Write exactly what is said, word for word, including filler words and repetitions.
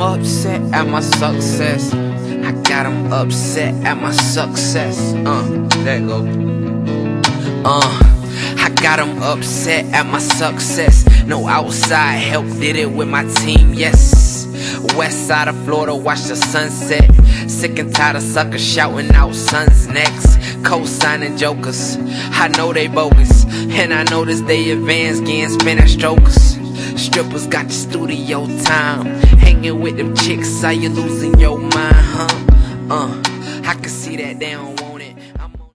upset at my success. I got them upset at my success. Uh, there you go. Uh, I got them upset at my success. No outside help, did it with my team, yes. West side of Florida, watch the sunset. Sick and tired of suckers shouting out sons next. Co-signing jokers, I know they bogus, and I notice they advance getting Spanish strokers. Strippers got your studio time, hanging with them chicks, how you losing your mind, huh? Uh, I can see that they don't want